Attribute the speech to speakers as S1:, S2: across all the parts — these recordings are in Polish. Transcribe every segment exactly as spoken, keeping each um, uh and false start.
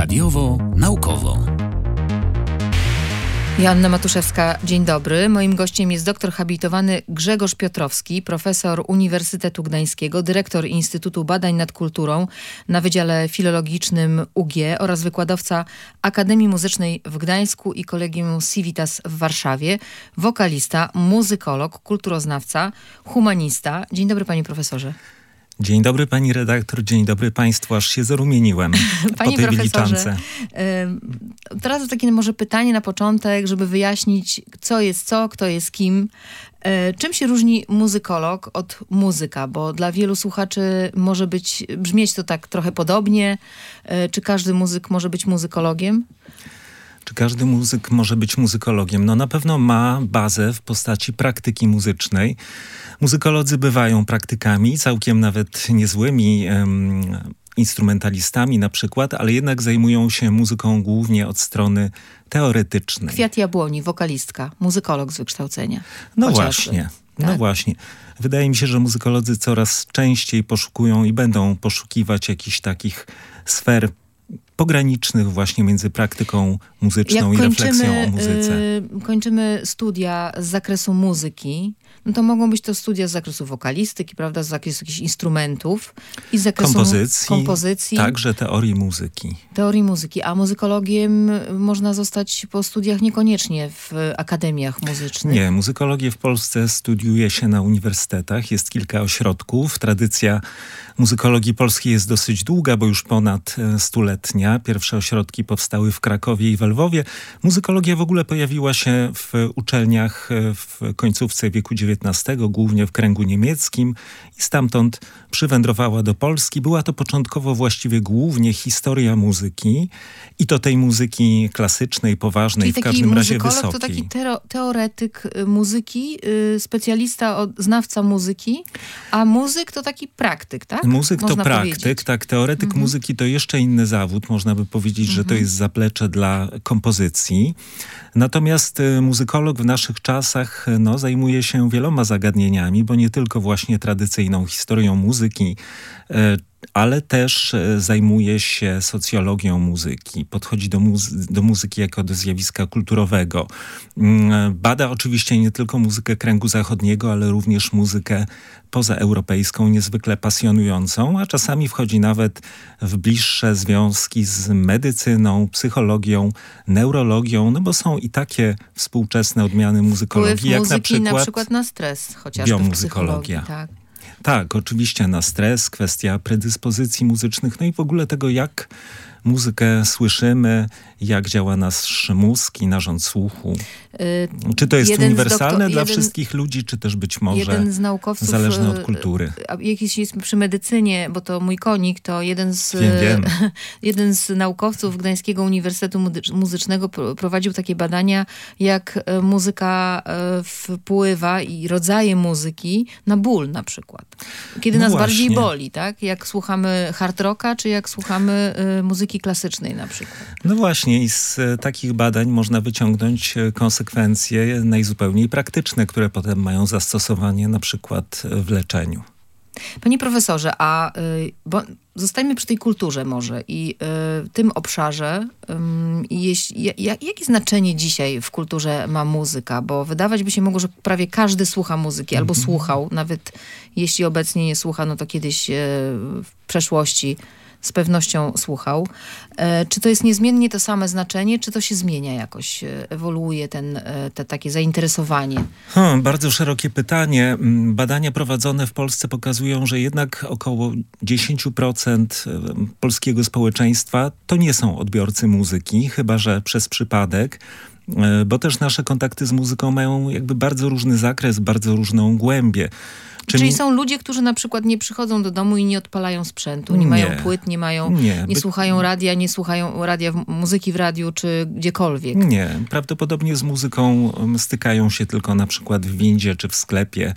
S1: Radiowo naukowo.
S2: Joanna Matuszewska, dzień dobry. Moim gościem jest doktor habilitowany Grzegorz Piotrowski, profesor Uniwersytetu Gdańskiego, dyrektor Instytutu Badań nad Kulturą na Wydziale Filologicznym U G oraz wykładowca Akademii Muzycznej w Gdańsku i Collegium Civitas w Warszawie, wokalista, muzykolog, kulturoznawca, humanista. Dzień dobry, panie profesorze.
S3: Dzień dobry pani redaktor, dzień dobry państwu, aż się zarumieniłem
S2: Panie
S3: po tej
S2: profesorze,
S3: wyliczance.
S2: Y, teraz takie może pytanie na początek, żeby wyjaśnić, co jest co, kto jest kim. Y, czym się różni muzykolog od muzyka? Bo dla wielu słuchaczy może być, brzmieć to tak trochę podobnie. Y, czy każdy muzyk może być muzykologiem?
S3: Czy każdy muzyk może być muzykologiem? No na pewno ma bazę w postaci praktyki muzycznej. Muzykolodzy bywają praktykami, całkiem nawet niezłymi um, instrumentalistami na przykład, ale jednak zajmują się muzyką głównie od strony teoretycznej.
S2: Kwiat Jabłoni, wokalistka, muzykolog z wykształcenia.
S3: No
S2: Chociażby.
S3: właśnie,
S2: Tak?
S3: no właśnie. Wydaje mi się, że muzykolodzy coraz częściej poszukują i będą poszukiwać jakichś takich sfer pogranicznych właśnie między praktyką muzyczną
S2: Jak
S3: i refleksją o muzyce.
S2: Y, kończymy studia z zakresu muzyki, no to mogą być to studia z zakresu wokalistyki, prawda, z zakresu jakichś instrumentów i z zakresu
S3: kompozycji,
S2: kompozycji.
S3: Także teorii muzyki.
S2: Teorii muzyki, a muzykologiem można zostać po studiach niekoniecznie w akademiach muzycznych.
S3: Nie, muzykologię w Polsce studiuje się na uniwersytetach, jest kilka ośrodków. Tradycja muzykologii polskiej jest dosyć długa, bo już ponad stuletnia. Pierwsze ośrodki powstały w Krakowie i we Lwowie. Muzykologia w ogóle pojawiła się w uczelniach w końcówce wieku dziewiętnastego, głównie w kręgu niemieckim i stamtąd przywędrowała do Polski. Była to początkowo właściwie głównie historia muzyki i to tej muzyki klasycznej, poważnej,
S2: Czyli
S3: w każdym razie wysokiej.
S2: to taki tero, teoretyk muzyki, yy, specjalista, od, znawca muzyki, a muzyk to taki praktyk, tak?
S3: Muzyk
S2: można
S3: to praktyk,
S2: powiedzieć.
S3: tak. Teoretyk
S2: Mhm. muzyki
S3: to jeszcze inny zawód. Można by powiedzieć, mhm. że to jest zaplecze dla kompozycji. Natomiast y, muzykolog w naszych czasach no, zajmuje się wieloma zagadnieniami, bo nie tylko właśnie tradycyjną historią muzyki, y, ale też y, zajmuje się socjologią muzyki. Podchodzi do, muzy- do muzyki jako do zjawiska kulturowego. Y, bada oczywiście nie tylko muzykę kręgu zachodniego, ale również muzykę pozaeuropejską, niezwykle pasjonującą, a czasami wchodzi nawet w bliższe związki z medycyną, psychologią, neurologią, no bo są i takie współczesne odmiany muzykologii,
S2: Wpływ
S3: jak
S2: muzyki
S3: na przykład,
S2: na przykład na stres, chociażby
S3: biomuzykologia.
S2: w tak.
S3: Tak, oczywiście na stres, kwestia predyspozycji muzycznych, no i w ogóle tego, jak muzykę słyszymy, jak działa nasz mózg i narząd słuchu. Yy, czy to jest uniwersalne doktor, dla jeden, wszystkich ludzi, czy też być może
S2: jeden z naukowców,
S3: zależne od kultury?
S2: Jak jesteśmy przy medycynie, bo to mój konik, to jeden z,
S3: wiem, wiem.
S2: jeden z naukowców Gdańskiego Uniwersytetu Muzycznego prowadził takie badania, jak muzyka wpływa i rodzaje muzyki na ból na przykład. Kiedy
S3: no
S2: nas
S3: właśnie.
S2: bardziej boli, tak? Jak słuchamy hard rocka, czy jak słuchamy muzyki klasycznej na przykład.
S3: No właśnie i z takich badań można wyciągnąć konsekwencje najzupełniej praktyczne, które potem mają zastosowanie na przykład w leczeniu.
S2: Panie profesorze, a y, bo zostańmy przy tej kulturze może i y, tym obszarze. Y, jeśli, ja, jakie znaczenie dzisiaj w kulturze ma muzyka? Bo wydawać by się mogło, że prawie każdy słucha muzyki albo
S3: Mhm.
S2: słuchał. Nawet jeśli obecnie nie słucha, no to kiedyś y, w przeszłości z pewnością słuchał. E, czy to jest niezmiennie to same znaczenie, czy to się zmienia jakoś, ewoluuje ten, te takie zainteresowanie?
S3: Hmm, bardzo szerokie pytanie. Badania prowadzone w Polsce pokazują, że jednak około dziesięć procent polskiego społeczeństwa to nie są odbiorcy muzyki, chyba że przez przypadek, bo też nasze kontakty z muzyką mają jakby bardzo różny zakres, bardzo różną głębię.
S2: Czyli, Czyli są ludzie, którzy na przykład nie przychodzą do domu i nie odpalają sprzętu, nie, nie. mają płyt, nie mają, nie, nie By... słuchają radia, nie słuchają radia, muzyki w radiu czy gdziekolwiek.
S3: Nie, prawdopodobnie z muzyką stykają się tylko na przykład w windzie czy w sklepie.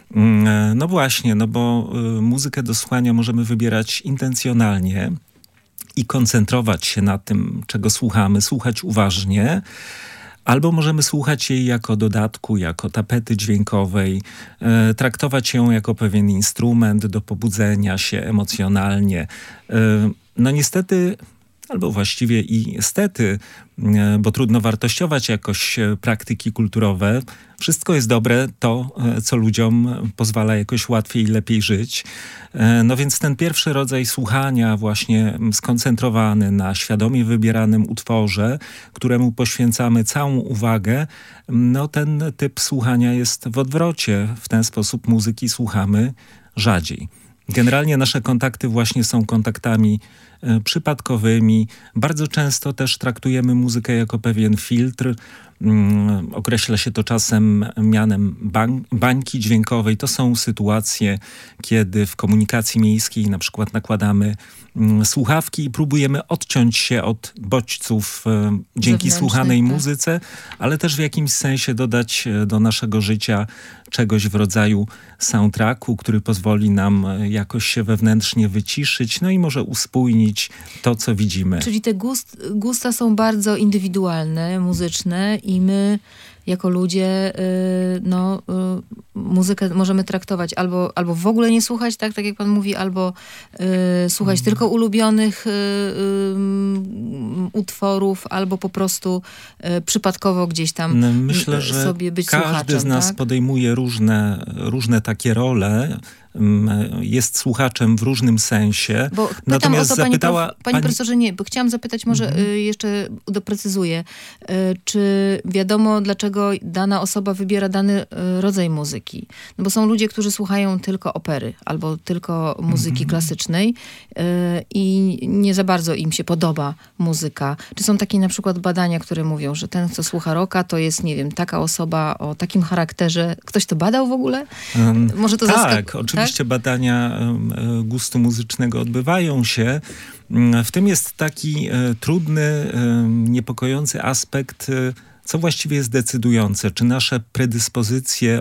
S3: No właśnie, no bo muzykę do słuchania możemy wybierać intencjonalnie i koncentrować się na tym, czego słuchamy, słuchać uważnie. Albo możemy słuchać jej jako dodatku, jako tapety dźwiękowej, e, traktować ją jako pewien instrument do pobudzenia się emocjonalnie. E, no niestety albo właściwie i stety, bo trudno wartościować jakoś praktyki kulturowe. Wszystko jest dobre, to, co ludziom pozwala jakoś łatwiej i lepiej żyć. No więc ten pierwszy rodzaj słuchania, właśnie skoncentrowany na świadomie wybieranym utworze, któremu poświęcamy całą uwagę, no ten typ słuchania jest w odwrocie. W ten sposób muzyki słuchamy rzadziej. Generalnie nasze kontakty właśnie są kontaktami e, przypadkowymi. Bardzo często też traktujemy muzykę jako pewien filtr. Mm, określa się to czasem mianem bań, bańki dźwiękowej. To są sytuacje, kiedy w komunikacji miejskiej na przykład nakładamy mm, słuchawki i próbujemy odciąć się od bodźców e, dzięki słuchanej tak. muzyce, ale też w jakimś sensie dodać do naszego życia czegoś w rodzaju soundtracku, który pozwoli nam jakoś się wewnętrznie wyciszyć, no i może uspójnić to, co widzimy.
S2: Czyli te gust, gusta są bardzo indywidualne, muzyczne i my jako ludzie y, no, y, muzykę możemy traktować albo, albo w ogóle nie słuchać, tak, tak jak pan mówi, albo y, słuchać mm. tylko ulubionych y, y, utworów, albo po prostu y, przypadkowo gdzieś tam
S3: no, myślę,
S2: y, sobie być
S3: słuchaczem. Każdy
S2: słuchaczem,
S3: z nas
S2: tak?
S3: podejmuje różne, różne takie role. Jest słuchaczem w różnym sensie.
S2: Bo pytam
S3: Natomiast
S2: o to,
S3: zapytała...
S2: Panie, prof, panie profesorze, nie, bo chciałam zapytać, może mm-hmm. y, jeszcze doprecyzuję, y, czy wiadomo, dlaczego dana osoba wybiera dany y, rodzaj muzyki? No bo są ludzie, którzy słuchają tylko opery, albo tylko muzyki mm-hmm. klasycznej y, i nie za bardzo im się podoba muzyka. Czy są takie na przykład badania, które mówią, że ten, kto słucha rocka, to jest, nie wiem, taka osoba o takim charakterze. Ktoś to badał w ogóle? Um, może to
S3: tak,
S2: zaskakuje.
S3: Oczywiście tak? badania gustu muzycznego odbywają się. W tym jest taki trudny, niepokojący aspekt, co właściwie jest decydujące. Czy nasze predyspozycje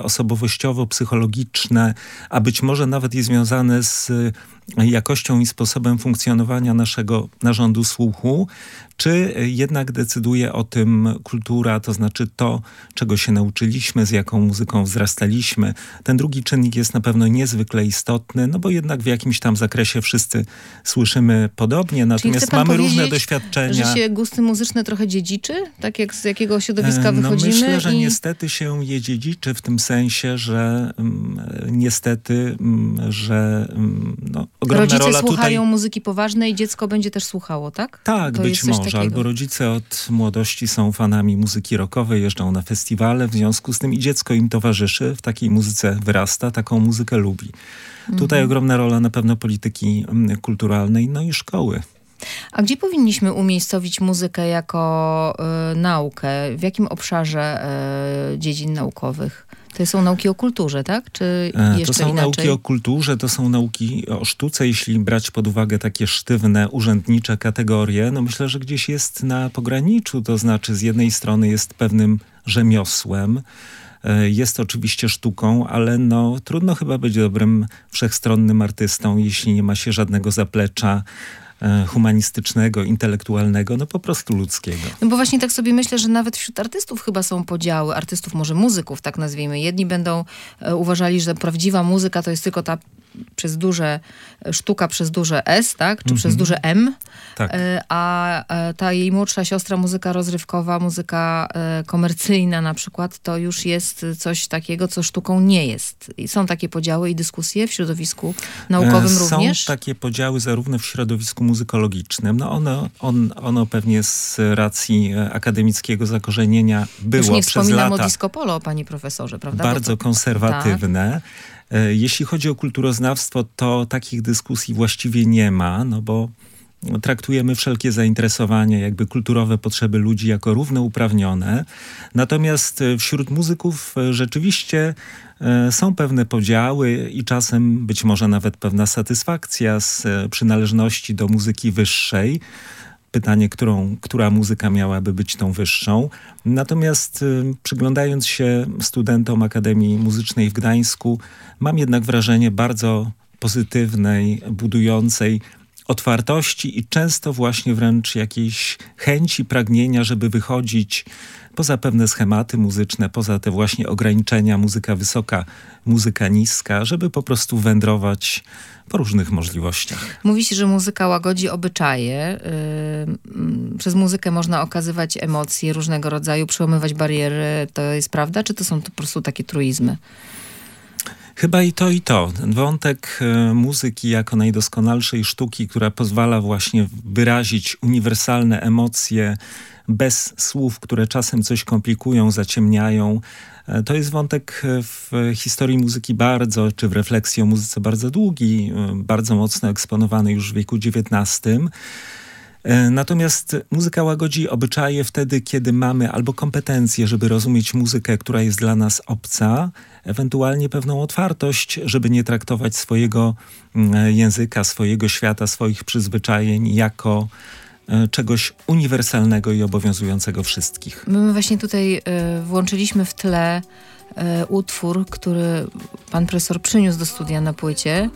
S3: osobowościowo-psychologiczne, a być może nawet i związane z jakością i sposobem funkcjonowania naszego narządu słuchu, czy jednak decyduje o tym kultura, to znaczy to, czego się nauczyliśmy, z jaką muzyką wzrastaliśmy. Ten drugi czynnik jest na pewno niezwykle istotny, no bo jednak w jakimś tam zakresie wszyscy słyszymy podobnie, natomiast mamy różne doświadczenia.
S2: Że się gusty muzyczne trochę dziedziczy? Tak jak z jakiego środowiska
S3: no
S2: wychodzimy?
S3: Myślę, że
S2: i...
S3: niestety się je dziedziczy w tym sensie, że um, niestety, um, że um, no, ogromna
S2: Rodzice
S3: rola
S2: słuchają
S3: tutaj...
S2: muzyki poważnej i dziecko będzie też słuchało, tak?
S3: Tak,
S2: to
S3: być może. Albo rodzice od młodości są fanami muzyki rockowej, jeżdżą na festiwale, w związku z tym i dziecko im towarzyszy, w takiej muzyce wyrasta, taką muzykę lubi. Mhm. Tutaj ogromna rola na pewno polityki kulturalnej, no i szkoły.
S2: A gdzie powinniśmy umiejscowić muzykę jako y, naukę? W jakim obszarze y, dziedzin naukowych? To są nauki o kulturze, tak? Czy jeszcze
S3: to są
S2: inaczej?
S3: nauki o kulturze, to są nauki o sztuce, jeśli brać pod uwagę takie sztywne, urzędnicze kategorie. No myślę, że gdzieś jest na pograniczu, to znaczy z jednej strony jest pewnym rzemiosłem, jest oczywiście sztuką, ale no trudno chyba być dobrym, wszechstronnym artystą, jeśli nie ma się żadnego zaplecza humanistycznego, intelektualnego, no po prostu ludzkiego.
S2: No bo właśnie tak sobie myślę, że nawet wśród artystów chyba są podziały, artystów może muzyków, tak nazwijmy. Jedni będą e, uważali, że prawdziwa muzyka to jest tylko ta przez duże, sztuka przez duże S, tak? Czy mm-hmm. przez duże M.
S3: Tak.
S2: E, a e, ta jej młodsza siostra, muzyka rozrywkowa, muzyka e, komercyjna na przykład, to już jest coś takiego, co sztuką nie jest. I są takie podziały i dyskusje w środowisku naukowym e, również?
S3: Są takie podziały zarówno w środowisku muzykologicznym. No ono, on, ono pewnie z racji akademickiego zakorzenienia było
S2: już nie
S3: przez
S2: wspominam
S3: lata
S2: o disco polo, panie profesorze, prawda?
S3: bardzo
S2: Bo to,
S3: konserwatywne. Tak. Jeśli chodzi o kulturoznawstwo, to takich dyskusji właściwie nie ma, no bo traktujemy wszelkie zainteresowania, jakby kulturowe potrzeby ludzi jako równouprawnione. Natomiast wśród muzyków rzeczywiście są pewne podziały i czasem być może nawet pewna satysfakcja z przynależności do muzyki wyższej. Pytanie, którą, która muzyka miałaby być tą wyższą. Natomiast y, przyglądając się studentom Akademii Muzycznej w Gdańsku, mam jednak wrażenie bardzo pozytywnej, budującej otwartości i często właśnie wręcz jakiejś chęci, pragnienia, żeby wychodzić poza pewne schematy muzyczne, poza te właśnie ograniczenia, muzyka wysoka, muzyka niska, żeby po prostu wędrować po różnych możliwościach.
S2: Mówi się, że muzyka łagodzi obyczaje. Yy, przez muzykę można okazywać emocje różnego rodzaju, przełamywać bariery. To jest prawda, czy to są to po prostu takie truizmy?
S3: Chyba i to, i to. Ten wątek e, muzyki jako najdoskonalszej sztuki, która pozwala właśnie wyrazić uniwersalne emocje bez słów, które czasem coś komplikują, zaciemniają. E, to jest wątek w historii muzyki bardzo, czy w refleksji o muzyce bardzo długi, e, bardzo mocno eksponowany już w wieku dziewiętnastym. Natomiast muzyka łagodzi obyczaje wtedy, kiedy mamy albo kompetencje, żeby rozumieć muzykę, która jest dla nas obca, ewentualnie pewną otwartość, żeby nie traktować swojego języka, swojego świata, swoich przyzwyczajeń jako czegoś uniwersalnego i obowiązującego wszystkich.
S2: My właśnie tutaj y, włączyliśmy w tle y, utwór, który pan profesor przyniósł do studia na płycie.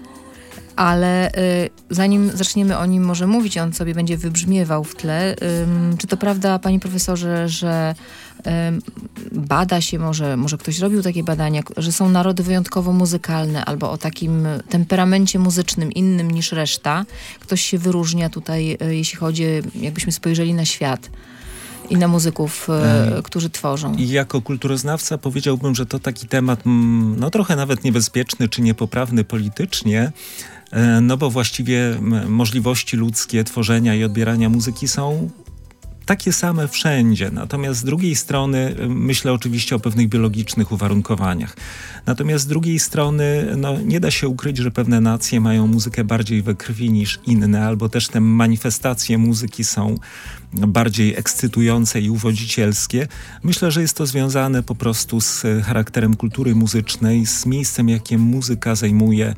S2: Ale y, zanim zaczniemy o nim może mówić, on sobie będzie wybrzmiewał w tle. Ym, czy to prawda, panie profesorze, że ym, bada się, może, może ktoś robił takie badania, że są narody wyjątkowo muzykalne albo o takim temperamencie muzycznym innym niż reszta? Ktoś się wyróżnia tutaj, y, jeśli chodzi, jakbyśmy spojrzeli na świat i na muzyków, e, którzy tworzą.
S3: I jako kulturoznawca powiedziałbym, że to taki temat no trochę nawet niebezpieczny czy niepoprawny politycznie, e, no bo właściwie m, możliwości ludzkie tworzenia i odbierania muzyki są takie same wszędzie. Natomiast z drugiej strony myślę oczywiście o pewnych biologicznych uwarunkowaniach. Natomiast z drugiej strony no, nie da się ukryć, że pewne nacje mają muzykę bardziej we krwi niż inne, albo też te manifestacje muzyki są bardziej ekscytujące i uwodzicielskie. Myślę, że jest to związane po prostu z charakterem kultury muzycznej, z miejscem, jakie muzyka zajmuje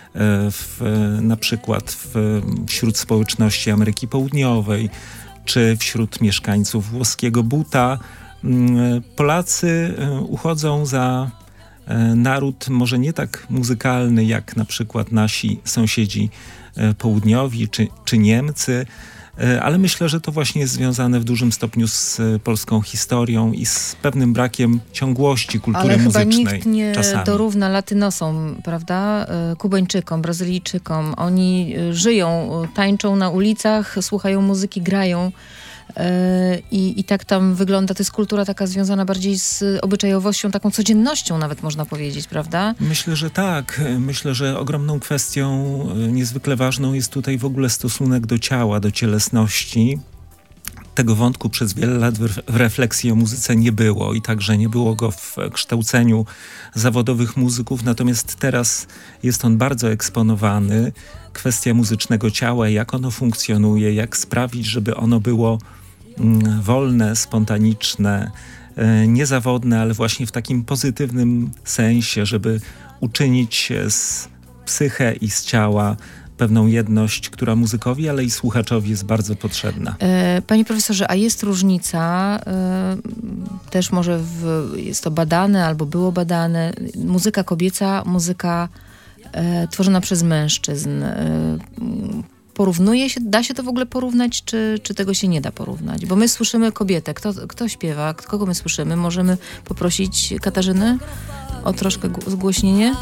S3: w, na przykład w, wśród społeczności Ameryki Południowej, czy wśród mieszkańców włoskiego Buta. Polacy uchodzą za naród może nie tak muzykalny jak na przykład nasi sąsiedzi południowi czy, czy Niemcy, ale myślę, że to właśnie jest związane w dużym stopniu z polską historią i z pewnym brakiem ciągłości kultury
S2: ale
S3: muzycznej.
S2: Ale chyba nikt nie
S3: czasami
S2: dorówna Latynosom, prawda? Kubańczykom, Brazylijczykom. Oni żyją, tańczą na ulicach, słuchają muzyki, grają. I, I tak tam wygląda, to jest kultura taka związana bardziej z obyczajowością, taką codziennością nawet można powiedzieć, prawda?
S3: Myślę, że tak. Myślę, że ogromną kwestią niezwykle ważną jest tutaj w ogóle stosunek do ciała, do cielesności. Tego wątku przez wiele lat w refleksji o muzyce nie było i także nie było go w kształceniu zawodowych muzyków, natomiast teraz jest on bardzo eksponowany. Kwestia muzycznego ciała, jak ono funkcjonuje, jak sprawić, żeby ono było mm, wolne, spontaniczne, e, niezawodne, ale właśnie w takim pozytywnym sensie, żeby uczynić z psychę i z ciała pewną jedność, która muzykowi, ale i słuchaczowi jest bardzo potrzebna.
S2: E, panie profesorze, a jest różnica, e, też może w, jest to badane albo było badane, muzyka kobieca, muzyka e, tworzona przez mężczyzn. E, porównuje się, da się to w ogóle porównać, czy, czy tego się nie da porównać? Bo my słyszymy kobietę. Kto, kto śpiewa? Kogo my słyszymy? Możemy poprosić Katarzynę o troszkę zgłośnienie?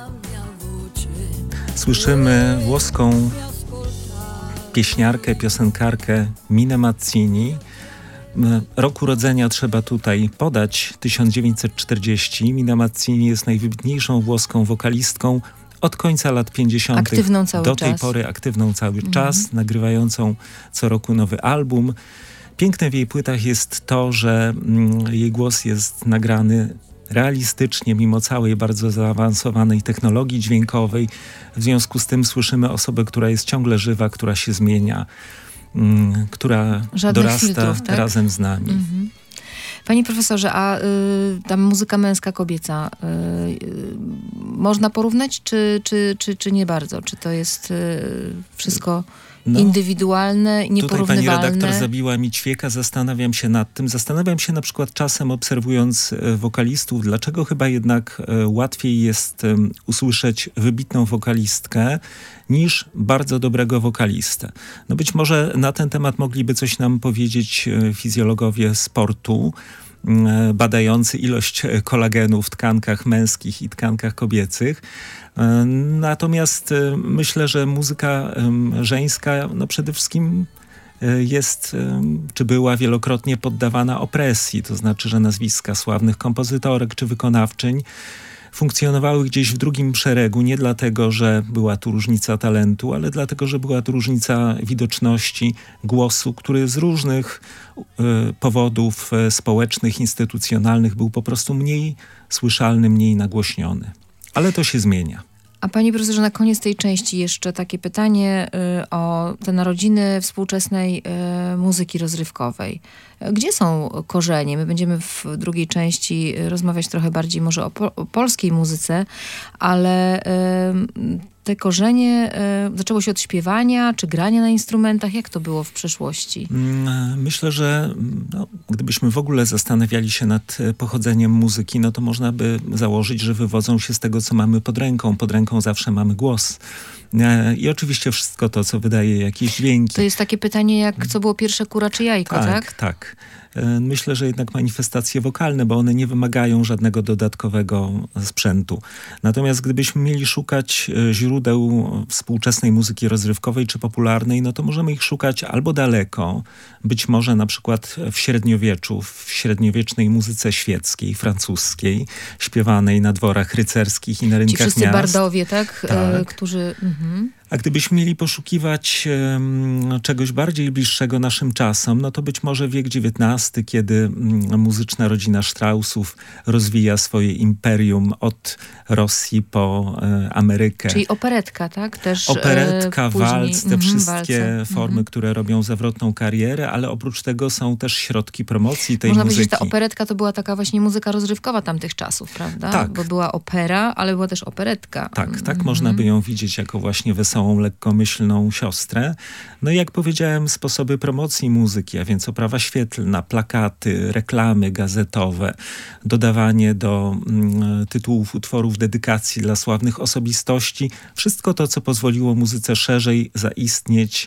S3: Słyszymy włoską pieśniarkę, piosenkarkę Minę Mazzini. Rok urodzenia trzeba tutaj podać, tysiąc dziewięćset czterdziesty. Mina Mazzini jest najwybitniejszą włoską wokalistką od końca lat pięćdziesiątych
S2: Aktywną cały
S3: do
S2: czas.
S3: tej pory, aktywną cały
S2: mhm.
S3: czas, nagrywającą co roku nowy album. Piękne w jej płytach jest to, że mm, jej głos jest nagrany realistycznie, mimo całej bardzo zaawansowanej technologii dźwiękowej. W związku z tym słyszymy osobę, która jest ciągle żywa, która się zmienia, mm, która
S2: Żadnych
S3: dorasta
S2: filtrów, tak?
S3: razem z nami.
S2: Mhm. Panie profesorze, a y, ta muzyka męska, kobieca, y, y, można porównać, czy, czy, czy, czy nie bardzo? Czy to jest y, wszystko No, indywidualne, nieporównywalne.
S3: Tutaj pani redaktor zabiła mi ćwieka, zastanawiam się nad tym. Zastanawiam się na przykład czasem obserwując wokalistów, dlaczego chyba jednak łatwiej jest usłyszeć wybitną wokalistkę niż bardzo dobrego wokalistę. No być może na ten temat mogliby coś nam powiedzieć fizjologowie sportu, badający ilość kolagenu w tkankach męskich i tkankach kobiecych. Natomiast myślę, że muzyka żeńska no przede wszystkim jest, czy była wielokrotnie poddawana opresji. To znaczy, że nazwiska sławnych kompozytorek czy wykonawczyń funkcjonowały gdzieś w drugim szeregu, nie dlatego, że była tu różnica talentu, ale dlatego, że była tu różnica widoczności głosu, który z różnych y, powodów y, społecznych, instytucjonalnych był po prostu mniej słyszalny, mniej nagłośniony. Ale to się zmienia.
S2: A panie profesorze, na koniec tej części jeszcze takie pytanie y, o te narodziny współczesnej y, muzyki rozrywkowej. Gdzie są korzenie? My będziemy w drugiej części rozmawiać trochę bardziej może o, po, o polskiej muzyce, ale y, te korzenie y, zaczęło się od śpiewania czy grania na instrumentach. Jak to było w przeszłości?
S3: Myślę, że no, gdybyśmy w ogóle zastanawiali się nad pochodzeniem muzyki, no to można by założyć, że wywodzą się z tego, co mamy pod ręką. Pod ręką zawsze mamy głos. I oczywiście wszystko to, co wydaje jakieś dźwięki.
S2: To jest takie pytanie, jak co było pierwsze, kura czy jajko, tak?
S3: Tak, tak. Myślę, że jednak manifestacje wokalne, bo one nie wymagają żadnego dodatkowego sprzętu. Natomiast gdybyśmy mieli szukać źródeł współczesnej muzyki rozrywkowej czy popularnej, no to możemy ich szukać albo daleko, być może na przykład w średniowieczu, w średniowiecznej muzyce świeckiej, francuskiej, śpiewanej na dworach rycerskich i na rynkach miast.
S2: Ci wszyscy bardowie, tak?
S3: tak.
S2: E, którzy... Mhm.
S3: A gdybyśmy mieli poszukiwać um, czegoś bardziej bliższego naszym czasom, no to być może wiek dziewiętnasty, kiedy um, muzyczna rodzina Straussów rozwija swoje imperium od Rosji po um, Amerykę.
S2: Czyli operetka, tak? Też
S3: Operetka,
S2: e, później...
S3: walc, te
S2: mm-hmm,
S3: wszystkie
S2: walce.
S3: formy,
S2: Mm-hmm.
S3: które robią zawrotną karierę, ale oprócz tego są też środki promocji tej
S2: Można
S3: muzyki.
S2: powiedzieć, że ta operetka to była taka właśnie muzyka rozrywkowa tamtych czasów, prawda?
S3: Tak.
S2: Bo była opera, ale była też operetka.
S3: Tak, tak
S2: mm-hmm.
S3: można by ją widzieć jako właśnie wesołą, lekkomyślną siostrę. No i jak powiedziałem, sposoby promocji muzyki, a więc oprawa świetlna, plakaty, reklamy gazetowe, dodawanie do mm, tytułów utworów dedykacji dla sławnych osobistości. Wszystko to, co pozwoliło muzyce szerzej zaistnieć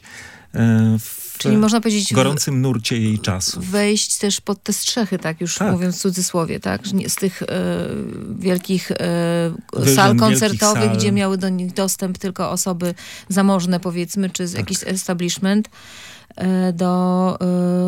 S3: e, w
S2: Czyli można powiedzieć
S3: gorącym nurcie jej czasu.
S2: Wejść też pod te strzechy, tak już tak. mówiąc w cudzysłowie, tak? Z tych e, wielkich e, sal koncertowych, sal. Gdzie miały do nich dostęp tylko osoby zamożne, powiedzmy, czy z tak. jakiś establishment, e, do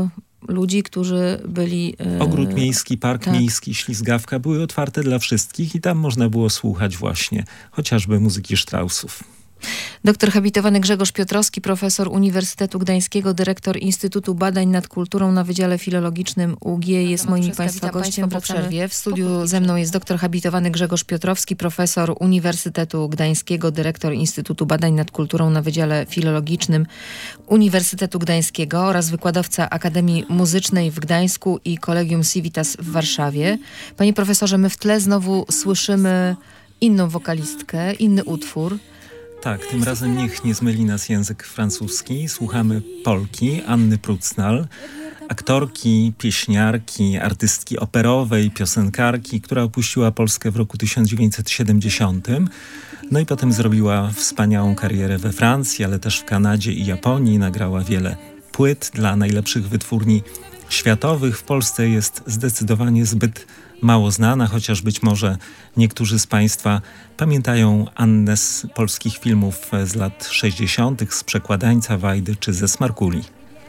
S2: e, ludzi, którzy byli... E,
S3: Ogród miejski, park
S2: tak.
S3: miejski, ślizgawka były otwarte dla wszystkich i tam można było słuchać właśnie chociażby muzyki Straussów.
S2: Doktor habilitowany Grzegorz Piotrowski, profesor Uniwersytetu Gdańskiego, dyrektor Instytutu Badań nad Kulturą na Wydziale Filologicznym U G jest moim Państwa gościem po przerwie. W studiu ze mną jest doktor habilitowany Grzegorz Piotrowski, profesor Uniwersytetu Gdańskiego, dyrektor Instytutu Badań nad Kulturą na Wydziale Filologicznym Uniwersytetu Gdańskiego oraz wykładowca Akademii Muzycznej w Gdańsku i Collegium Civitas w Warszawie. Panie profesorze, my w tle znowu słyszymy inną wokalistkę, inny utwór.
S3: Tak, tym razem niech nie zmyli nas język francuski. Słuchamy Polki, Anny Prucnal, aktorki, pieśniarki, artystki operowej, piosenkarki, która opuściła Polskę w roku tysiąc dziewięćset siedemdziesiątym. No i potem zrobiła wspaniałą karierę we Francji, ale też w Kanadzie i Japonii. Nagrała wiele płyt dla najlepszych wytwórni światowych. W Polsce jest zdecydowanie zbyt mało znana, chociaż być może niektórzy z Państwa pamiętają Annę z polskich filmów z lat sześćdziesiątych, z Przekładańca Wajdy czy ze Smarkuli.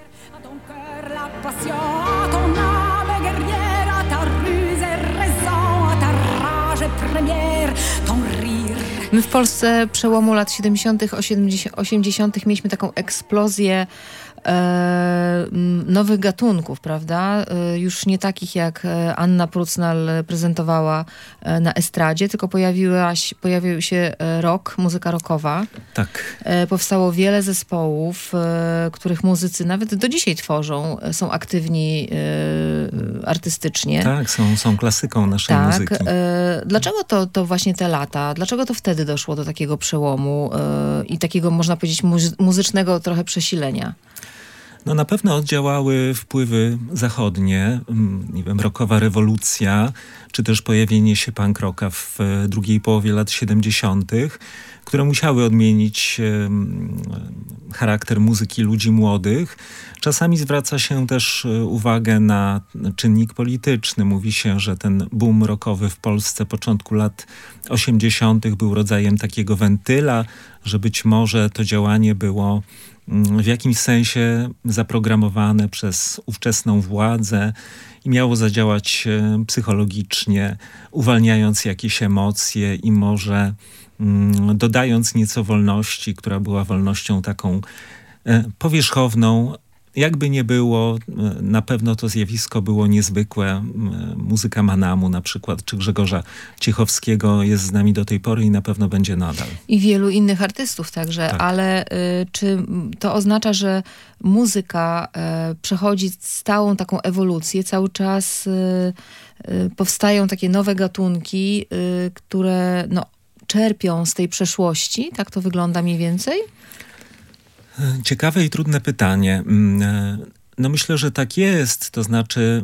S2: My w Polsce przełomu lat siedemdziesiątych, osiemdziesiątych mieliśmy taką eksplozję e, nowych gatunków, prawda? E, już nie takich jak Anna Prucnal prezentowała e, na estradzie, tylko pojawiła się, pojawił się rock, muzyka rockowa.
S3: Tak.
S2: E, powstało wiele zespołów, e, których muzycy nawet do dzisiaj tworzą, są aktywni e, artystycznie.
S3: Tak, są, są klasyką naszej
S2: tak.
S3: muzyki.
S2: E, dlaczego to, to właśnie te lata? Dlaczego to wtedy doszło do takiego przełomu e, i takiego, można powiedzieć, muzy- muzycznego trochę przesilenia?
S3: No na pewno oddziałały wpływy zachodnie, nie wiem, rockowa rewolucja, czy też pojawienie się punk rocka w drugiej połowie lat siedemdziesiątych, które musiały odmienić charakter muzyki ludzi młodych. Czasami zwraca się też uwagę na czynnik polityczny. Mówi się, że ten boom rockowy w Polsce początku lat osiemdziesiątych był rodzajem takiego wentyla, że być może to działanie było w jakimś sensie zaprogramowane przez ówczesną władzę i miało zadziałać psychologicznie, uwalniając jakieś emocje i może mm, dodając nieco wolności, która była wolnością taką e, powierzchowną. Jakby nie było, na pewno to zjawisko było niezwykłe. Muzyka Manamu na przykład, czy Grzegorza Ciechowskiego jest z nami do tej pory i na pewno będzie nadal.
S2: I wielu innych artystów także, tak. Ale y, czy to oznacza, że muzyka y, przechodzi stałą taką ewolucję, cały czas y, y, powstają takie nowe gatunki, y, które no, czerpią z tej przeszłości? Tak to wygląda mniej więcej?
S3: Ciekawe i trudne pytanie. No myślę, że tak jest. To znaczy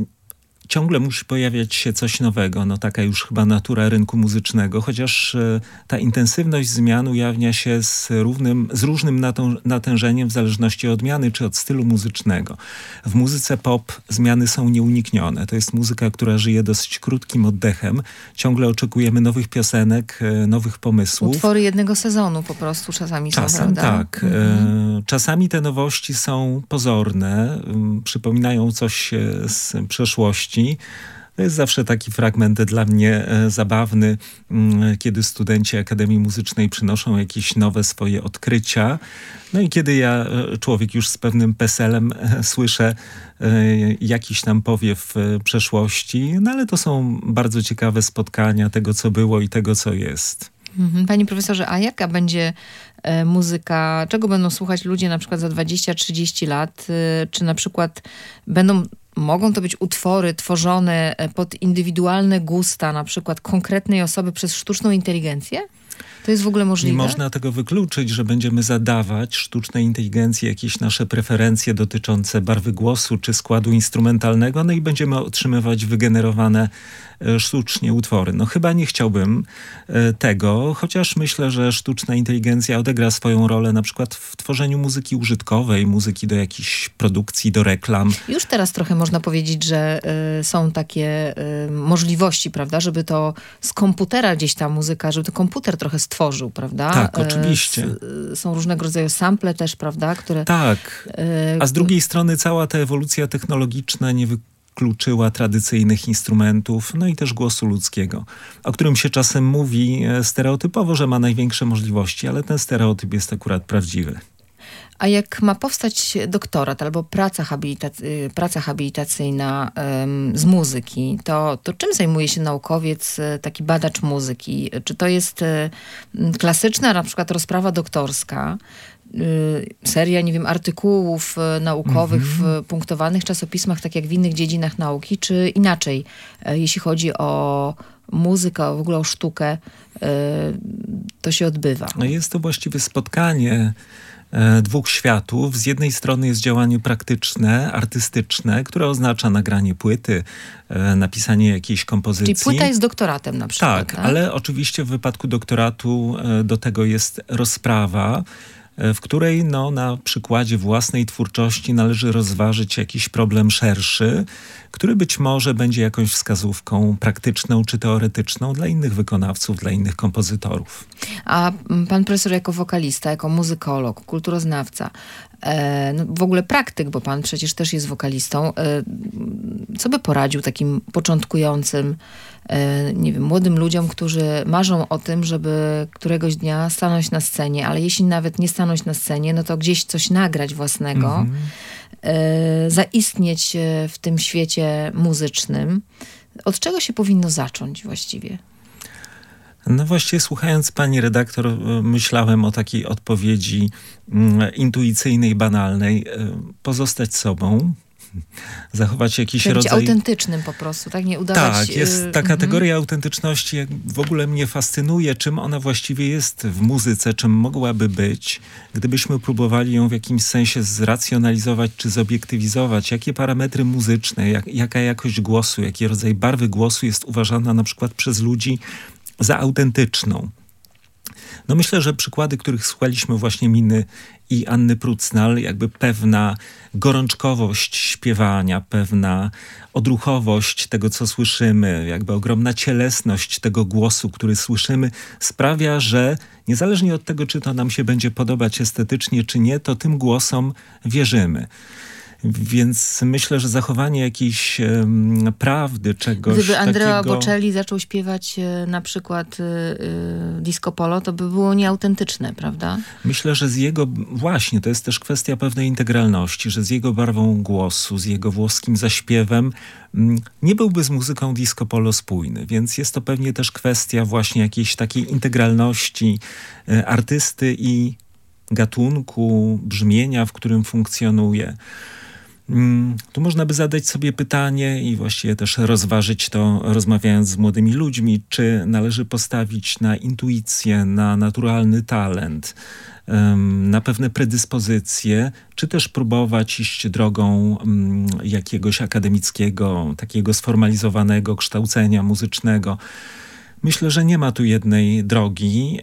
S3: ciągle musi pojawiać się coś nowego. No taka już chyba natura rynku muzycznego, chociaż ta intensywność zmian ujawnia się z, równym, z różnym natą, natężeniem w zależności od odmiany czy od stylu muzycznego. W muzyce pop zmiany są nieuniknione. To jest muzyka, która żyje dosyć krótkim oddechem. Ciągle oczekujemy nowych piosenek, nowych pomysłów.
S2: Utwory jednego sezonu po prostu czasami
S3: Czasem
S2: są, prawda?
S3: tak. Mhm. Czasami te nowości są pozorne, przypominają coś z przeszłości. To jest zawsze taki fragment dla mnie e, zabawny, m, kiedy studenci Akademii Muzycznej przynoszą jakieś nowe swoje odkrycia. No i kiedy ja, e, człowiek już z pewnym peselem, e, słyszę e, jakiś tam powiew e, przeszłości, no ale to są bardzo ciekawe spotkania tego, co było i tego, co jest.
S2: Panie profesorze, a jaka będzie e, muzyka, czego będą słuchać ludzie na przykład za dwadzieścia trzydzieści lat? E, czy na przykład będą Mogą to być utwory tworzone pod indywidualne gusta, na przykład konkretnej osoby przez sztuczną inteligencję? To jest w ogóle możliwe?
S3: Nie można tego wykluczyć, że będziemy zadawać sztucznej inteligencji jakieś nasze preferencje dotyczące barwy głosu czy składu instrumentalnego, no i będziemy otrzymywać wygenerowane e, sztucznie utwory. No chyba nie chciałbym e, tego, chociaż myślę, że sztuczna inteligencja odegra swoją rolę na przykład w tworzeniu muzyki użytkowej, muzyki do jakichś produkcji, do reklam.
S2: Już teraz trochę można powiedzieć, że y, są takie y, możliwości, prawda, żeby to z komputera gdzieś ta muzyka, żeby to komputer trochę stworzył, prawda?
S3: Tak, oczywiście.
S2: Y, są różnego rodzaju sample też, prawda? Które,
S3: tak, a z drugiej strony cała ta ewolucja technologiczna nie wykluczyła tradycyjnych instrumentów, no i też głosu ludzkiego, o którym się czasem mówi stereotypowo, że ma największe możliwości, ale ten stereotyp jest akurat prawdziwy.
S2: A jak ma powstać doktorat albo praca, habilitac- praca habilitacyjna um, z muzyki, to, to czym zajmuje się naukowiec, taki badacz muzyki? Czy to jest um, klasyczna na przykład rozprawa doktorska, um, seria, nie wiem, artykułów naukowych mm-hmm. w punktowanych czasopismach, tak jak w innych dziedzinach nauki, czy inaczej, jeśli chodzi o muzykę, w ogóle o sztukę, to się odbywa?
S3: No jest to właściwie spotkanie dwóch światów. Z jednej strony jest działanie praktyczne, artystyczne, które oznacza nagranie płyty, napisanie jakiejś kompozycji.
S2: Czyli płyta jest doktoratem na przykład.
S3: Tak, tak? Ale oczywiście w wypadku doktoratu do tego jest rozprawa, w której no, na przykładzie własnej twórczości należy rozważyć jakiś problem szerszy, który być może będzie jakąś wskazówką praktyczną czy teoretyczną dla innych wykonawców, dla innych kompozytorów.
S2: A pan profesor jako wokalista, jako muzykolog, kulturoznawca, e, no w ogóle praktyk, bo pan przecież też jest wokalistą, e, co by poradził takim początkującym, nie wiem, młodym ludziom, którzy marzą o tym, żeby któregoś dnia stanąć na scenie, ale jeśli nawet nie stanąć na scenie, no to gdzieś coś nagrać własnego, mm-hmm. zaistnieć w tym świecie muzycznym. Od czego się powinno zacząć właściwie?
S3: No właściwie słuchając pani redaktor, myślałem o takiej odpowiedzi intuicyjnej, banalnej. Pozostać sobą, zachować jakiś
S2: Być
S3: rodzaj...
S2: autentycznym po prostu, tak? Nie udawać...
S3: Tak, jest ta kategoria mm-hmm. autentyczności, jak w ogóle mnie fascynuje, czym ona właściwie jest w muzyce, czym mogłaby być, gdybyśmy próbowali ją w jakimś sensie zracjonalizować czy zobiektywizować. Jakie parametry muzyczne, jak, jaka jakość głosu, jaki rodzaj barwy głosu jest uważana na przykład przez ludzi za autentyczną. No myślę, że przykłady, których słuchaliśmy właśnie Miny i Anny Prucnal, jakby pewna gorączkowość śpiewania, pewna odruchowość tego, co słyszymy, jakby ogromna cielesność tego głosu, który słyszymy, sprawia, że niezależnie od tego, czy to nam się będzie podobać estetycznie, czy nie, to tym głosom wierzymy. Więc myślę, że zachowanie jakiejś um, prawdy, czegoś
S2: Gdyby Andrea
S3: takiego...
S2: Bocelli zaczął śpiewać e, na przykład e, e, disco polo, to by było nieautentyczne, prawda?
S3: Myślę, że z jego... Właśnie, to jest też kwestia pewnej integralności, że z jego barwą głosu, z jego włoskim zaśpiewem m, nie byłby z muzyką disco polo spójny. Więc jest to pewnie też kwestia właśnie jakiejś takiej integralności e, artysty i gatunku, brzmienia, w którym funkcjonuje. Tu można by zadać sobie pytanie i właściwie też rozważyć to, rozmawiając z młodymi ludźmi, czy należy postawić na intuicję, na naturalny talent, na pewne predyspozycje, czy też próbować iść drogą jakiegoś akademickiego, takiego sformalizowanego kształcenia muzycznego. Myślę, że nie ma tu jednej drogi.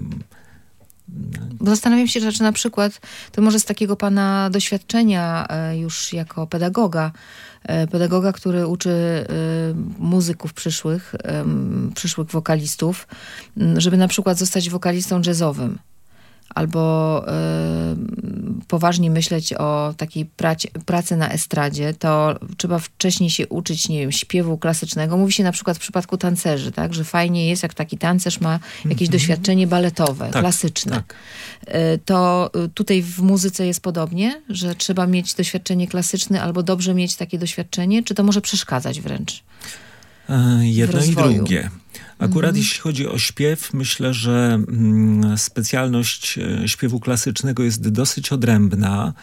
S2: Bo zastanawiam się, czy na przykład, to może z takiego pana doświadczenia już jako pedagoga, pedagoga, który uczy muzyków przyszłych, przyszłych wokalistów, żeby na przykład zostać wokalistą jazzowym. Albo y, poważnie myśleć o takiej pracy, pracy na estradzie, to trzeba wcześniej się uczyć, nie wiem, śpiewu klasycznego. Mówi się na przykład w przypadku tancerzy, tak, że fajnie jest, jak taki tancerz ma jakieś mm-hmm. doświadczenie baletowe, tak, klasyczne. Tak. Y, to tutaj w muzyce jest podobnie, że trzeba mieć doświadczenie klasyczne albo dobrze mieć takie doświadczenie, czy to może przeszkadzać wręcz?
S3: Jedno i drugie. Akurat mhm. jeśli chodzi o śpiew, myślę, że mm, specjalność śpiewu klasycznego jest dosyć odrębna.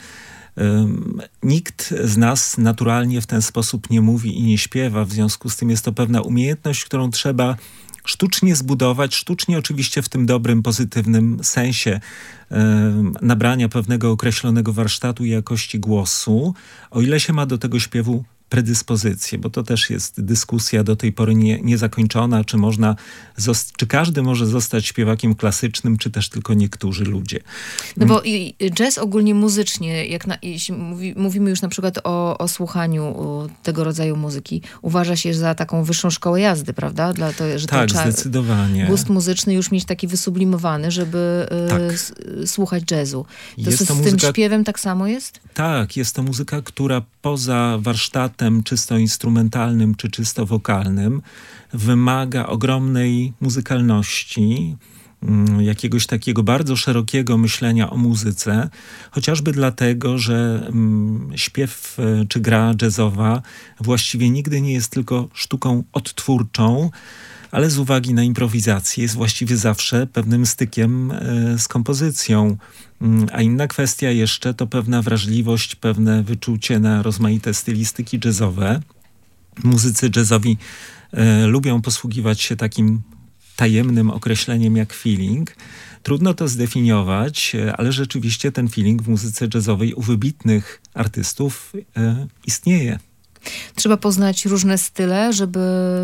S3: Um, nikt z nas naturalnie w ten sposób nie mówi i nie śpiewa, w związku z tym jest to pewna umiejętność, którą trzeba sztucznie zbudować, sztucznie oczywiście w tym dobrym, pozytywnym sensie um, nabrania pewnego określonego warsztatu i jakości głosu, o ile się ma do tego śpiewu predyspozycje, bo to też jest dyskusja do tej pory nie, niezakończona, czy można, czy każdy może zostać śpiewakiem klasycznym, czy też tylko niektórzy ludzie.
S2: No bo jazz ogólnie muzycznie, jak na, jeśli mówi, mówimy już na przykład o, o słuchaniu o tego rodzaju muzyki, uważa się za taką wyższą szkołę jazdy, prawda? Dla to, że
S3: tak, zdecydowanie.
S2: Gust muzyczny już mieć taki wysublimowany, żeby tak. s- słuchać jazzu. To jest z, to z muzyka... tym śpiewem tak samo jest?
S3: Tak, jest to muzyka, która poza warsztatem czysto instrumentalnym czy czysto wokalnym wymaga ogromnej muzykalności, jakiegoś takiego bardzo szerokiego myślenia o muzyce, chociażby dlatego, że śpiew czy gra jazzowa właściwie nigdy nie jest tylko sztuką odtwórczą, ale z uwagi na improwizację jest właściwie zawsze pewnym stykiem z kompozycją. A inna kwestia jeszcze to pewna wrażliwość, pewne wyczucie na rozmaite stylistyki jazzowe. Muzycy jazzowi e, lubią posługiwać się takim tajemnym określeniem jak feeling. Trudno to zdefiniować, ale rzeczywiście ten feeling w muzyce jazzowej u wybitnych artystów e, istnieje.
S2: Trzeba poznać różne style, żeby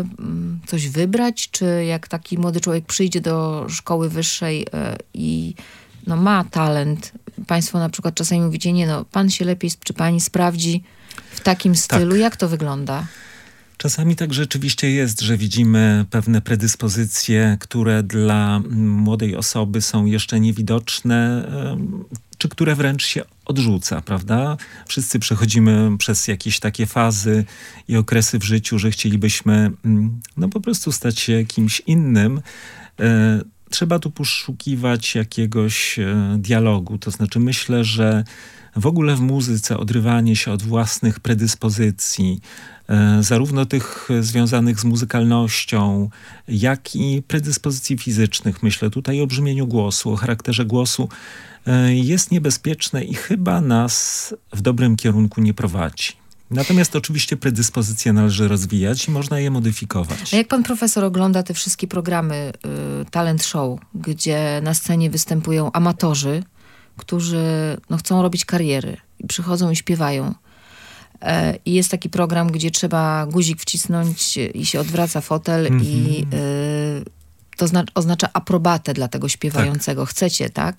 S2: coś wybrać, czy jak taki młody człowiek przyjdzie do szkoły wyższej y, i no, ma talent. Państwo na przykład czasami mówicie, nie no, pan się lepiej, czy pani sprawdzi w takim stylu. Tak. Jak to wygląda?
S3: Czasami tak rzeczywiście jest, że widzimy pewne predyspozycje, które dla młodej osoby są jeszcze niewidoczne. czy które wręcz się odrzuca, prawda? Wszyscy przechodzimy przez jakieś takie fazy i okresy w życiu, że chcielibyśmy no po prostu stać się kimś innym. Trzeba tu poszukiwać jakiegoś dialogu. To znaczy myślę, że w ogóle w muzyce odrywanie się od własnych predyspozycji, zarówno tych związanych z muzykalnością, jak i predyspozycji fizycznych. Myślę tutaj o brzmieniu głosu, o charakterze głosu. Jest niebezpieczne i chyba nas w dobrym kierunku nie prowadzi. Natomiast oczywiście predyspozycje należy rozwijać i można je modyfikować.
S2: A jak pan profesor ogląda te wszystkie programy y, talent show, gdzie na scenie występują amatorzy, którzy no, chcą robić kariery i przychodzą i śpiewają. E, I jest taki program, gdzie trzeba guzik wcisnąć i się odwraca fotel mm-hmm. i y, to zna- oznacza aprobatę dla tego śpiewającego. Tak. Chcecie, tak?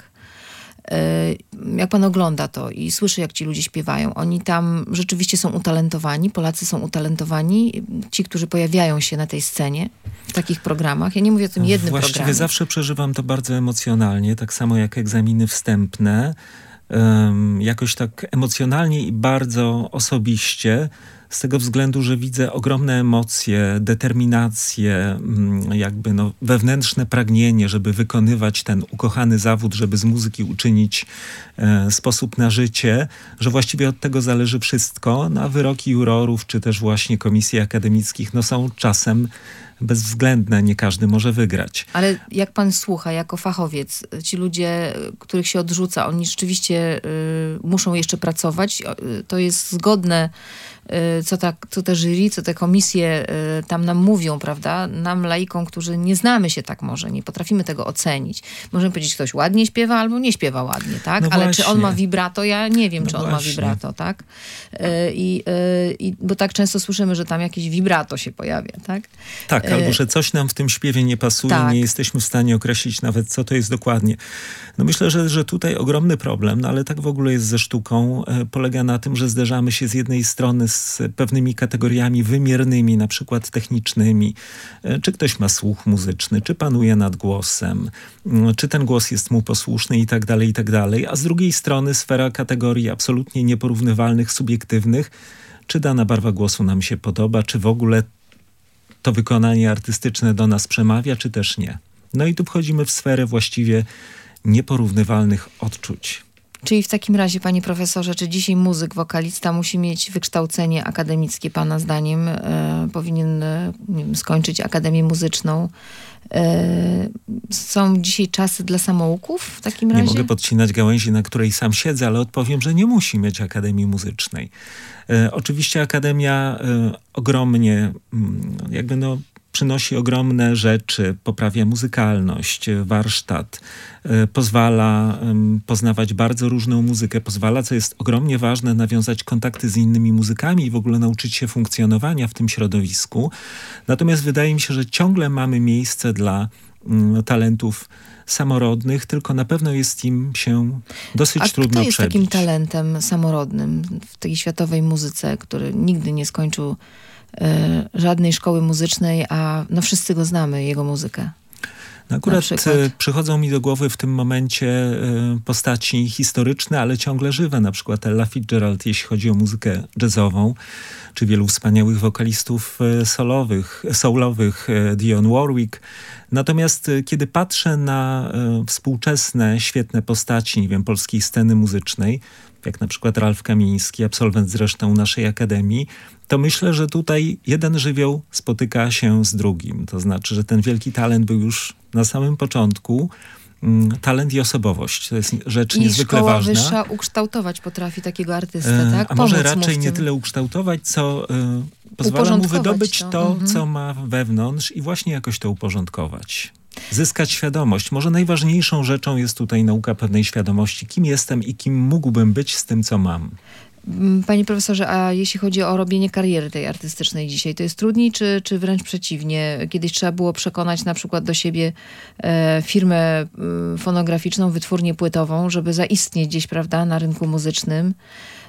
S2: Jak pan ogląda to i słyszy, jak ci ludzie śpiewają, oni tam rzeczywiście są utalentowani, Polacy są utalentowani, ci, którzy pojawiają się na tej scenie w takich programach. Ja nie mówię o tym jednym
S3: Właściwie
S2: programie.
S3: Zawsze przeżywam to bardzo emocjonalnie, tak samo jak egzaminy wstępne. Um, jakoś tak emocjonalnie i bardzo osobiście, z tego względu, że widzę ogromne emocje, determinację, jakby no wewnętrzne pragnienie, żeby wykonywać ten ukochany zawód, żeby z muzyki uczynić e, sposób na życie, że właściwie od tego zależy wszystko. No, a wyroki jurorów, czy też właśnie komisji akademickich, no są czasem bezwzględne, nie każdy może wygrać.
S2: Ale jak pan słucha, jako fachowiec, ci ludzie, których się odrzuca, oni rzeczywiście y, muszą jeszcze pracować. Y, to jest zgodne, y, co, ta, co te jury, co te komisje y, tam nam mówią, prawda? Nam, laikom, którzy nie znamy się tak może, nie potrafimy tego ocenić. Możemy powiedzieć, ktoś ładnie śpiewa albo nie śpiewa ładnie, tak?
S3: No
S2: ale
S3: właśnie.
S2: czy on ma vibrato? Ja nie wiem,
S3: no
S2: czy on
S3: właśnie.
S2: ma vibrato, tak? Y, i, y, i, bo tak często słyszymy, że tam jakieś vibrato się pojawia, tak?
S3: Tak, albo że coś nam w tym śpiewie nie pasuje,
S2: tak.
S3: nie jesteśmy w stanie określić nawet, co to jest dokładnie. No myślę, że, że tutaj ogromny problem, no ale tak w ogóle jest ze sztuką, e, polega na tym, że zderzamy się z jednej strony z pewnymi kategoriami wymiernymi, na przykład technicznymi. E, czy ktoś ma słuch muzyczny, czy panuje nad głosem, e, czy ten głos jest mu posłuszny i tak dalej, i tak dalej. A z drugiej strony sfera kategorii absolutnie nieporównywalnych, subiektywnych, czy dana barwa głosu nam się podoba, czy w ogóle to wykonanie artystyczne do nas przemawia, czy też nie. No i tu wchodzimy w sferę właściwie nieporównywalnych odczuć.
S2: Czyli w takim razie, panie profesorze, czy dzisiaj muzyk, wokalista musi mieć wykształcenie akademickie, pana zdaniem? E, powinien e, nie wiem, skończyć Akademię Muzyczną. E, są dzisiaj czasy dla samouków w takim razie?
S3: Nie mogę podcinać gałęzi, na której sam siedzę, ale odpowiem, że nie musi mieć Akademii Muzycznej. E, oczywiście Akademia e, ogromnie m, jakby no przynosi ogromne rzeczy, poprawia muzykalność, warsztat, e, pozwala e, poznawać bardzo różną muzykę, pozwala, co jest ogromnie ważne, nawiązać kontakty z innymi muzykami i w ogóle nauczyć się funkcjonowania w tym środowisku. Natomiast wydaje mi się, że ciągle mamy miejsce dla m, talentów samorodnych, tylko na pewno jest im się dosyć
S2: A
S3: trudno
S2: kto jest
S3: przebić.
S2: takim talentem samorodnym w tej światowej muzyce, który nigdy nie skończył e, żadnej szkoły muzycznej, a no wszyscy go znamy, jego muzykę?
S3: No akurat przychodzą mi do głowy w tym momencie y, postaci historyczne, ale ciągle żywe, na przykład Ella Fitzgerald, jeśli chodzi o muzykę jazzową, czy wielu wspaniałych wokalistów y, solowych, soulowych, y, Dionne Warwick. Natomiast y, kiedy patrzę na y, współczesne, świetne postaci, nie wiem, polskiej sceny muzycznej, jak na przykład Ralf Kamiński, absolwent zresztą naszej akademii, to myślę, że tutaj jeden żywioł spotyka się z drugim. To znaczy, że ten wielki talent był już na samym początku. Talent i osobowość. To jest rzecz
S2: I
S3: niezwykle
S2: szkoła
S3: ważna.
S2: wyższa ukształtować potrafi takiego artystę,
S3: e,
S2: tak?
S3: A może
S2: Pomóc
S3: raczej
S2: mu w
S3: nie
S2: tym.
S3: tyle ukształtować, co e, pozwala mu wydobyć to, to mhm. co ma wewnątrz i właśnie jakoś to uporządkować. Zyskać świadomość. Może najważniejszą rzeczą jest tutaj nauka pewnej świadomości, kim jestem i kim mógłbym być z tym, co mam.
S2: Panie profesorze, a jeśli chodzi o robienie kariery tej artystycznej dzisiaj, to jest trudniej, czy, czy wręcz przeciwnie? Kiedyś trzeba było przekonać na przykład do siebie e, firmę e, fonograficzną, wytwórnię płytową, żeby zaistnieć gdzieś, prawda, na rynku muzycznym.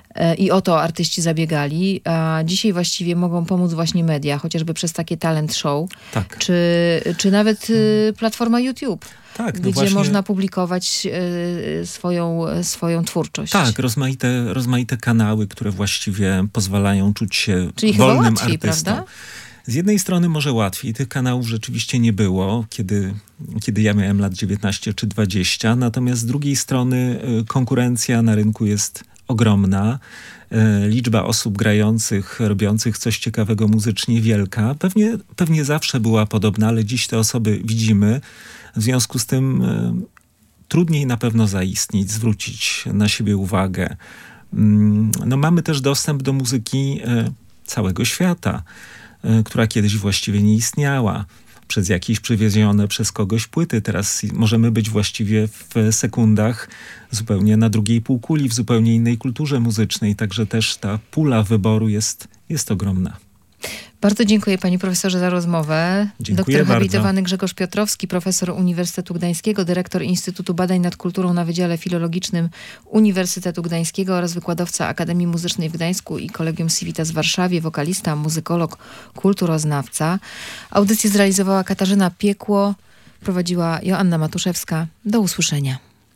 S2: i o to artyści zabiegali, a dzisiaj właściwie mogą pomóc właśnie media, chociażby przez takie talent show,
S3: tak.
S2: czy, czy nawet y, platforma YouTube.
S3: Tak, no
S2: gdzie
S3: właśnie,
S2: można publikować y, swoją, swoją twórczość.
S3: Tak, rozmaite, rozmaite kanały, które właściwie pozwalają czuć się
S2: Czyli
S3: wolnym
S2: chyba łatwiej,
S3: artystą.
S2: prawda?
S3: Z jednej strony może łatwiej, tych kanałów rzeczywiście nie było, kiedy, kiedy ja miałem lat dziewiętnaście czy dwadzieścia, natomiast z drugiej strony y, konkurencja na rynku jest ogromna. Y, liczba osób grających, robiących coś ciekawego muzycznie wielka. Pewnie, pewnie zawsze była podobna, ale dziś te osoby widzimy. W związku z tym y, trudniej na pewno zaistnieć, zwrócić na siebie uwagę. Y, no, mamy też dostęp do muzyki y, całego świata, y, która kiedyś właściwie nie istniała. Przez jakieś przywiezione przez kogoś płyty. Teraz możemy być właściwie w sekundach zupełnie na drugiej półkuli, w zupełnie innej kulturze muzycznej. Także też ta pula wyboru jest, jest ogromna.
S2: Bardzo dziękuję panie profesorze za rozmowę.
S3: Dziękuję
S2: Doktor habilitowany
S3: bardzo.
S2: Grzegorz Piotrowski, profesor Uniwersytetu Gdańskiego, dyrektor Instytutu Badań nad Kulturą na Wydziale Filologicznym Uniwersytetu Gdańskiego oraz wykładowca Akademii Muzycznej w Gdańsku i Collegium Civitas w Warszawie, wokalista, muzykolog, kulturoznawca. Audycję zrealizowała Katarzyna Piekło, prowadziła Joanna Matuszewska. Do usłyszenia.